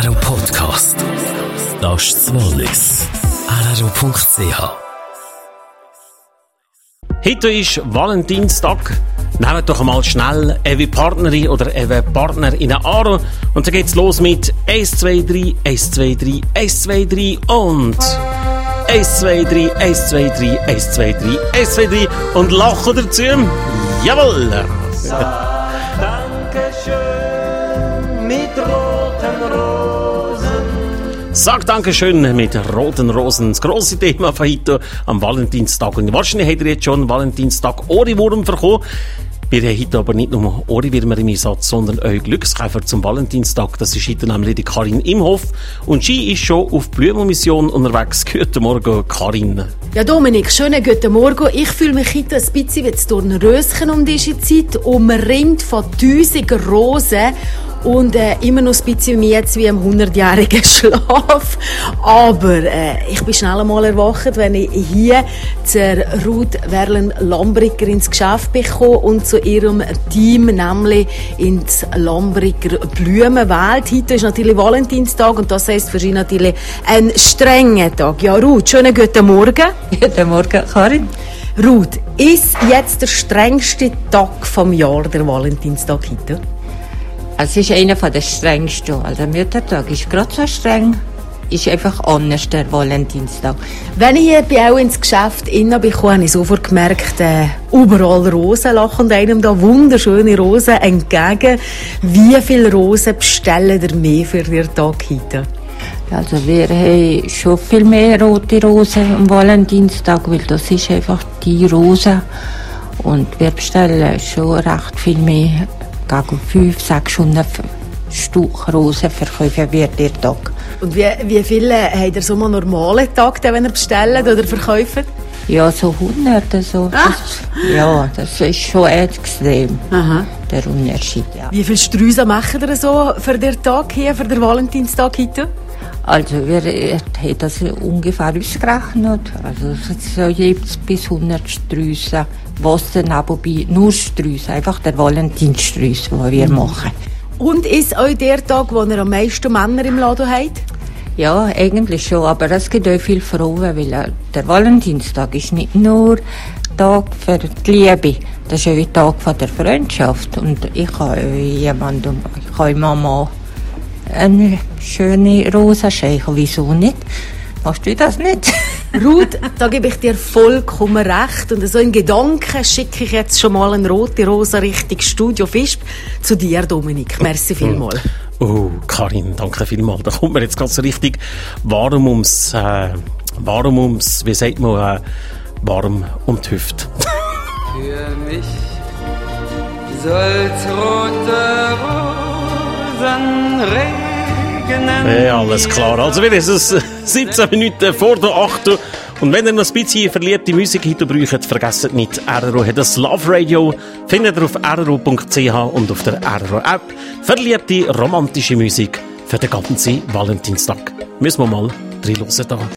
RRO Podcast. Das ist das Wallis. RRO.ch. Heute ist Valentinstag. Nehmt doch einmal schnell eure Partnerin oder euren Partner in den Arm. Und dann geht's los mit 1, 2, 3, 1, 2, 3, 1, 2, 3 und 1, 2, 3, 1, 2, 3, 1, 2, 3, 1, 2, 3 und lachen dazu. Jawohl! Dankeschön mit roten Rosen. Sag Dankeschön mit roten Rosen. Das grosse Thema von heute am Valentinstag. Und wahrscheinlich habt ihr jetzt schon Valentinstag Ohrwurm bekommen. Wir haben heute aber nicht nur Ohrwürmer im Einsatz, sondern auch Glückskäfer zum Valentinstag. Das ist heute nämlich die Karin Imhoff. Und sie ist schon auf Blumenmission unterwegs. Guten Morgen, Karin. Ja, Dominik, schönen guten Morgen. Ich fühle mich heute ein bisschen wie das Dornröschen um diese Zeit, umringt von tausenden Rosen und immer noch ein bisschen mehr wie im 100-jährigen Schlaf. Aber ich bin schnell einmal erwacht, wenn ich hier zur Ruth Werlen-Lambricker ins Geschäft bekomme und zu ihrem Team, nämlich ins Lambricker Blumenwelt. Heute ist natürlich Valentinstag und das heisst für sie natürlich ein strenger Tag. Ja, Ruth, schönen guten Morgen. Guten Morgen, Karin. Ruth, ist jetzt der strengste Tag vom Jahr, der Valentinstag heute? Es ist einer der strengsten. Also, der Müttertag ist gerade so streng. Ist einfach anders, der Valentinstag. Wenn ich hier bei euch ins Geschäft hineinbekomme, habe ich sofort gemerkt, überall Rosen lachen einem da wunderschöne Rosen entgegen. Wie viele Rosen bestellen ihr mehr für den Tag heute? Also, wir haben schon viel mehr rote Rosen am Valentinstag, weil das ist einfach die Rose. Und wir bestellen schon recht viel mehr. Gegen 500, 600 Stück Rosen verkaufen wir den Tag. Und wie viele habt ihr so einen normalen Tag, wenn ihr bestellt oder verkauft? Ja, so 100. So. Das ist schon extrem, der Unterschied. Ja. Wie viele Sträuße macht ihr so für den Tag hier, für den Valentinstag heute? Also wir haben das ungefähr ausgerechnet. Also so jeweils bis 100 Sträuße, was dann aber bei nur Sträuße, einfach der Valentinsträuße, den wir machen. Und ist euch der Tag, wo ihr am meisten Männer im Laden habt? Ja, eigentlich schon, aber es gibt auch viele Frauen, weil der Valentinstag ist nicht nur Tag für die Liebe, das ist auch ein Tag von der Freundschaft. Und ich habe jemanden, ich habe Mama eine schöne Rose schenken, wieso nicht? Machst du das nicht? Ruth, da gebe ich dir vollkommen recht. Und so in Gedanken schicke ich jetzt schon mal eine rote Rose Richtung Studio Fisch zu dir, Dominik. Merci vielmals. Oh, Karin, danke vielmals. Da kommt mir jetzt ganz richtig warm ums, wie sagt man, warm um die Hüfte. Für mich soll's rote Rosen regnen. Ja, alles klar. Also wieder ist es 17 Minuten vor der 8 Uhr. Und wenn ihr noch ein bisschen verliebte Musik heute braucht, vergesst nicht, RRO hat das Love Radio. Findet ihr auf rro.ch und auf der RRO App. Verliebte, romantische Musik für den ganzen Valentinstag. Müssen wir mal reinhören da.